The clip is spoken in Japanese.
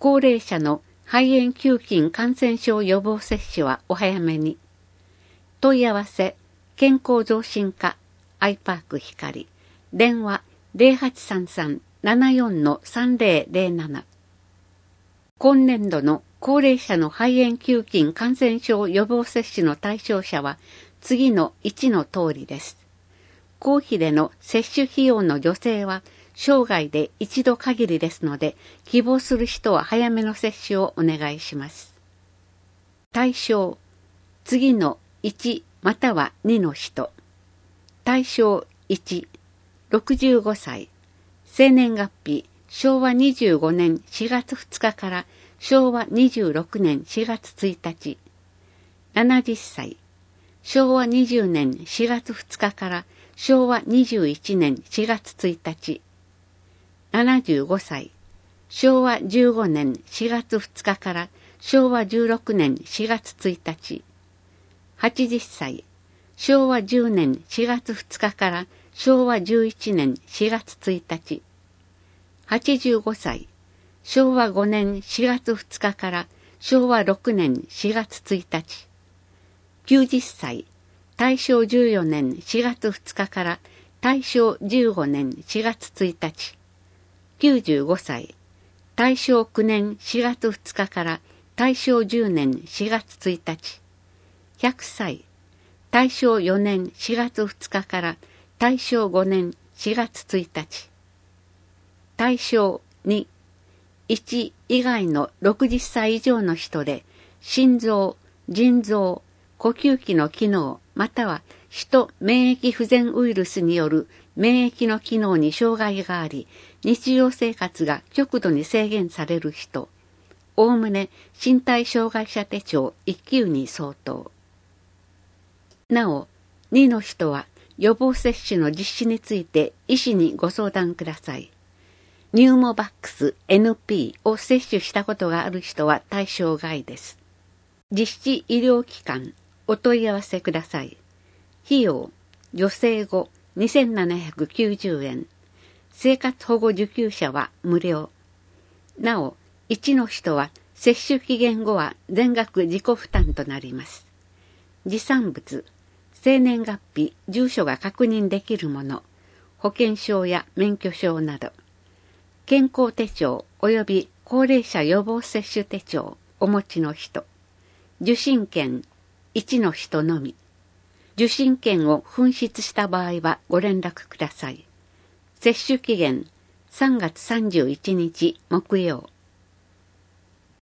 高齢者の肺炎球菌感染症予防接種はお早めに。問い合わせ、健康増進課、アイパーク光、電話 0833-74-3007。今年度の高齢者の肺炎球菌感染症予防接種の対象者は次の1の通りです。公費での接種費用の助成は生涯で一度限りですので、希望する人は早めの接種をお願いします。対象、次の1または2の人。対象1、65歳。生年月日、昭和25年4月2日から昭和26年4月1日。70歳。昭和20年4月2日から昭和21年4月1日。75歳。昭和15年4月2日から昭和16年4月1日。80歳。昭和10年4月2日から昭和11年4月1日。85歳。昭和5年4月2日から昭和6年4月1日。90歳。大正14年4月2日から大正15年4月1日。95歳。大正9年4月2日から大正10年4月1日。100歳。大正4年4月2日から大正5年4月1日。対象2、1以外の60歳以上の人で、心臓、腎臓、呼吸器の機能、または首都免疫不全ウイルスによる免疫の機能に障害があり、日常生活が極度に制限される人、おおむね身体障害者手帳1級に相当。なお、2の人は予防接種の実施について医師にご相談ください。ニューモバックス NP を接種したことがある人は対象外です。実施医療機関、お問い合わせください。費用、助成後2790円。生活保護受給者は無料。なお、1の人は接種期限後は全額自己負担となります。持参物、生年月日、住所が確認できるもの、保険証や免許証など、健康手帳及び高齢者予防接種手帳お持ちの人、受診券1の人のみ。受診券を紛失した場合はご連絡ください。接種期限3月31日木曜。